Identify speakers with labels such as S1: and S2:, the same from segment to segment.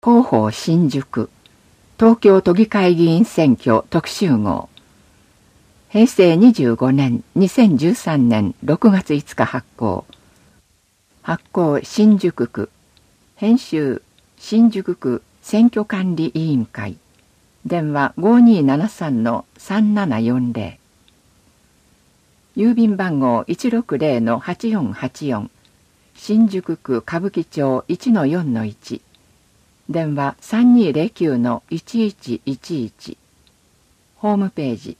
S1: 広報新宿東京都議会議員選挙特集号平成25年2013年6月5日発行新宿区編集新宿区選挙管理委員会電話 5273-3740 郵便番号 160-8484 新宿区歌舞伎町 1-4-1電話 3209-1111 ホームページ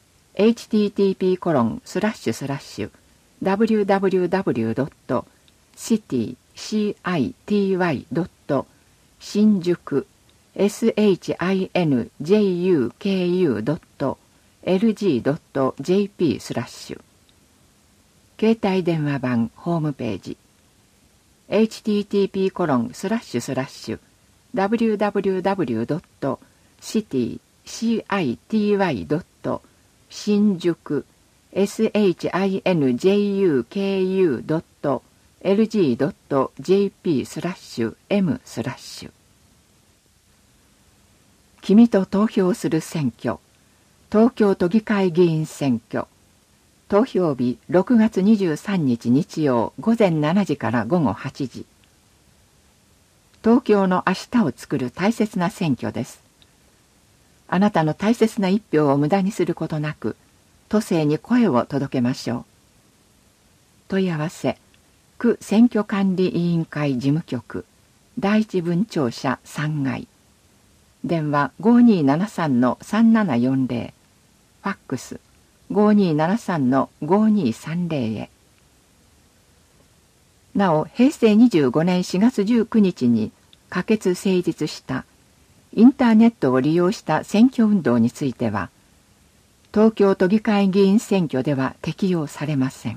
S1: http://www.city-新宿.lg.jp/ 携帯電話番ホームページ http://www.city-新宿.lg.jp/m/ 君と投票する選挙東京都議会議員選挙投票日6月23日日曜午前7時から午後8時東京の明日を作る大切な選挙です。あなたの大切な一票を無駄にすることなく、都政に声を届けましょう。問い合わせ、区選挙管理委員会事務局、第一分庁舎3階。電話 5273-3740、ファックス 5273-5230 へ。なお、平成25年4月19日に可決成立したインターネットを利用した選挙運動については、東京都議会議員選挙では適用されません。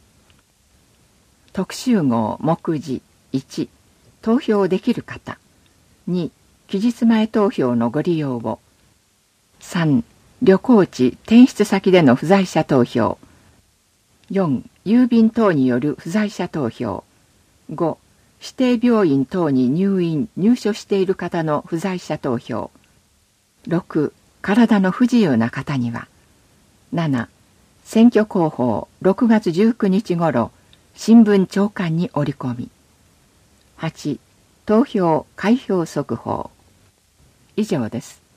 S1: 特集号目次1、投票できる方。2、期日前投票のご利用を。3、旅行地転出先での不在者投票。4、郵便等による不在者投票。5、指定病院等に入所している方の不在者投票。6、体の不自由な方には。7、選挙公報6月19日頃、新聞朝刊に折り込み。8、投票開票速報。以上です。